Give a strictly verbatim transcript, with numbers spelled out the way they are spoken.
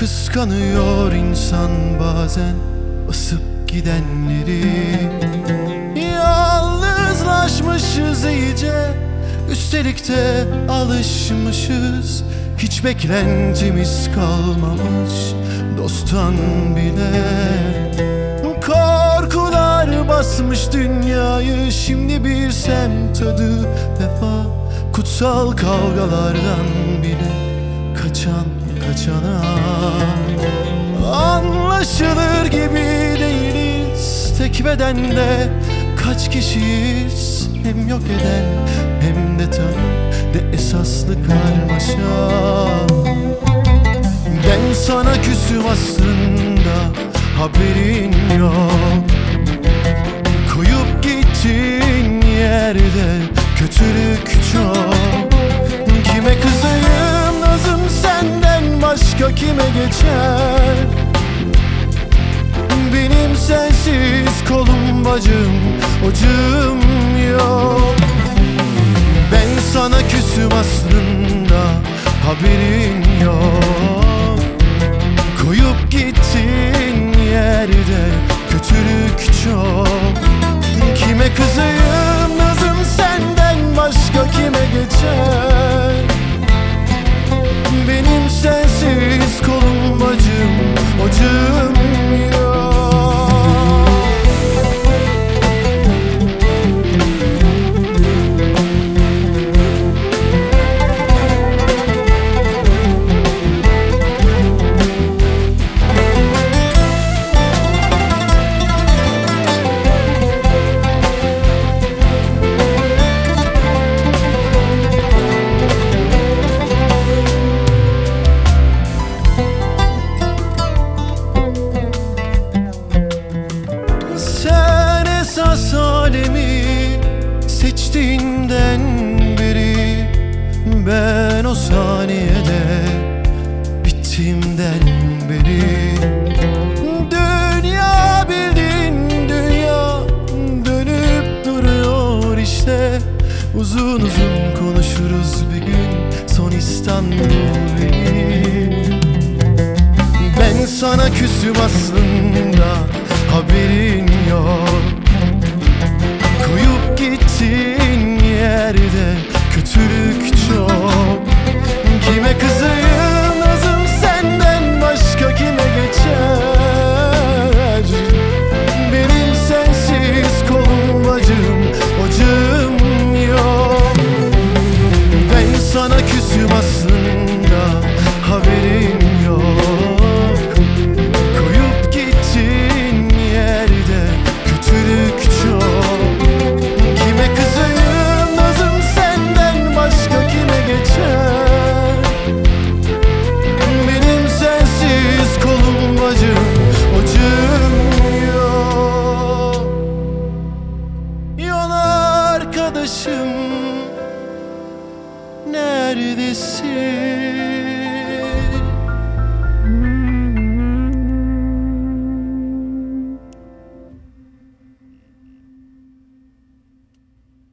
Kıskanıyor insan bazen basıp gidenleri. Yalnızlaşmışız iyice, üstelik de alışmışız. Hiç beklentimiz kalmamış dosttan bile. Korkular basmış dünyayı, şimdi bir semt adı vefa. Kutsal kavgalardan bile kaçan kaçana. Anlaşılır gibi değiliz, tek bedende kaç kişiyiz. Hem yok eden hem de tanı de esaslı karmaşa. Ben sana küsüm aslında, haberin yok. Koyup gittiğin yerde kötülük çok. Kime kızayım nazım senden başka kime geçer? Benim sensiz kolum bacım ocağım yok. Ben sana küsüm aslında, haberin yok. Koyup gittiğin yerde kötülük çok. Kime kızayım nazım senden başka kime geçer? Benim sensiz kolum bacım ocağım yok. Seçtiğinden beri ben o saniyede bittiğimden beri. Dünya bildiğin dünya dönüp duruyor işte. Uzun uzun konuşuruz bir gün son İstanbul benim. Ben sana küsüm aslında, haberin yok. Koyup gittiğin yerde kötülük